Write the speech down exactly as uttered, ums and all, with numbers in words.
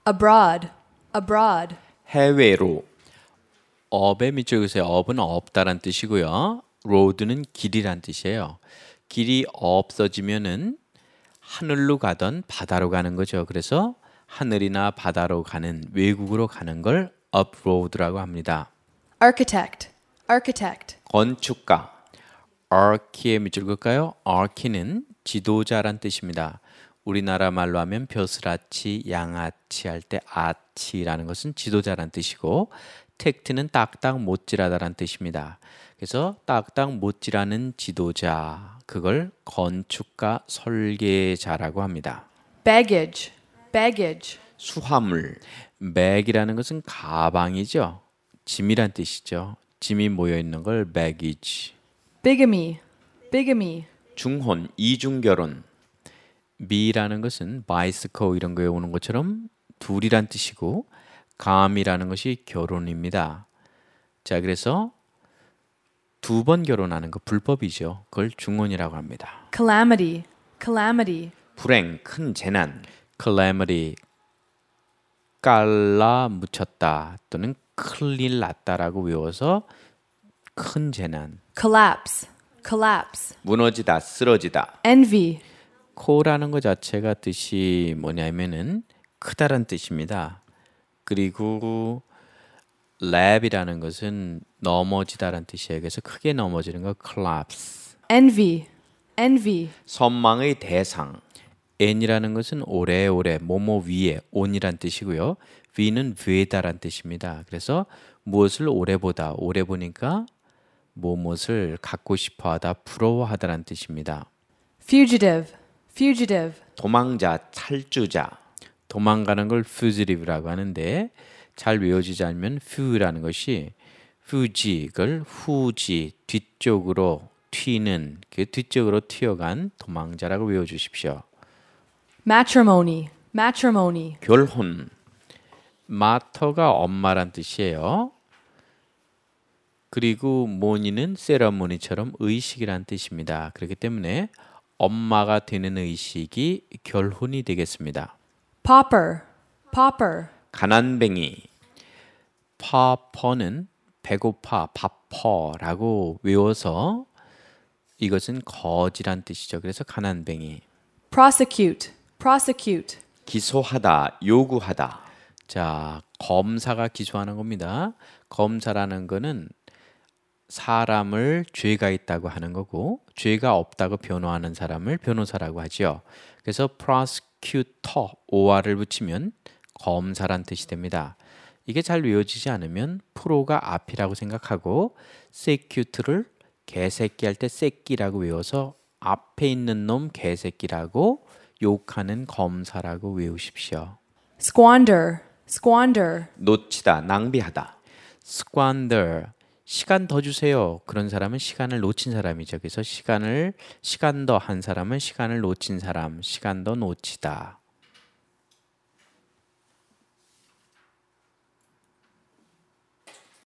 abroad, abroad. 해외로. 업의 밑줄 그으세요. 업은 없다란 뜻이고요. road는 길이란 뜻이에요. 길이 없어지면은 하늘로 가던 바다로 가는 거죠. 그래서 하늘이나 바다로 가는 외국으로 가는 걸 abroad라고 합니다. architect, architect. 건축가. arch의 밑줄 그을까요? arch는 지도자란 뜻입니다. 우리나라 말로 하면 벼슬아치, 양아치 할 때 아치라는 것은 지도자란 뜻이고 tect는 딱딱 못질하다란 뜻입니다. 그래서 딱딱 못질하는 지도자, 그걸 건축가, 설계자라고 합니다. baggage, baggage. 수화물. bag이라는 것은 가방이죠. 짐이란 뜻이죠. 짐이 모여 있는 걸 baggage. bigamy, bigamy. 중혼, 이중결혼. 비라는 것은 bicycle 이런 거에 오는 것처럼 둘이란 뜻이고 감이라는 것이 결혼입니다. 자, 그래서 두 번 결혼하는 거 불법이죠. 그걸 중혼이라고 합니다. calamity, calamity. 불행, 큰 재난. calamity, 깔라 묻혔다 또는 큰일 났다라고 외워서 큰 재난. collapse, collapse. 무너지다, 쓰러지다. envy, 코라는 것 자체가 뜻이 뭐냐면은 크다란 뜻입니다. 그리고 랩이라는 것은 넘어지다란 뜻이에요. 그래서 크게 넘어지는 거 collapse. envy, envy. 선망의 대상. n이라는 것은 오래오래 뭐뭐 위에 on이란 뜻이고요. v는 되다란 뜻입니다. 그래서 무엇을 오래 보다, 오래 보니까 무엇을 갖고 싶어하다, 부러워하다란 뜻입니다. fugitive, fugitive. 도망자, 탈주자. 도망가는 걸 fugitive라고 하는데 잘 외워지지 않으면 few라는 것이 fugi, 그걸 후지, 뒤쪽으로 튀는, 그 뒤쪽으로 튀어간 도망자라고 외워주십시오. matrimony, matrimony. 결혼. 마터가 엄마란 뜻이에요. 그리고 모니는 세러모니처럼 의식이란 뜻입니다. 그렇기 때문에 엄마가 되는 의식이 결혼이 되겠습니다. pauper, pauper. 가난뱅이. 파퍼는 배고파, 바퍼라고 외워서 이것은 거지란 뜻이죠. 그래서 가난뱅이. prosecute, prosecute. 기소하다, 요구하다. 자, 검사가 기소하는 겁니다. 검사라는 거는 사람을 죄가 있다고 하는 거고 죄가 없다고 변호하는 사람을 변호사라고 하죠. 그래서 prosecutor, or를 붙이면 검사란 뜻이 됩니다. 이게 잘 외워지지 않으면 프로가 앞이라고 생각하고 secute를 개새끼 할 때 새끼라고 외워서 앞에 있는 놈 개새끼라고 욕하는 검사라고 외우십시오. squander, squander. 놓치다, 낭비하다. squander, 시간 더 주세요. 그런 사람은 시간을 놓친 사람이죠. 그래서 시간을 시간 더 한 사람은 시간을 놓친 사람, 시간 더 놓치다.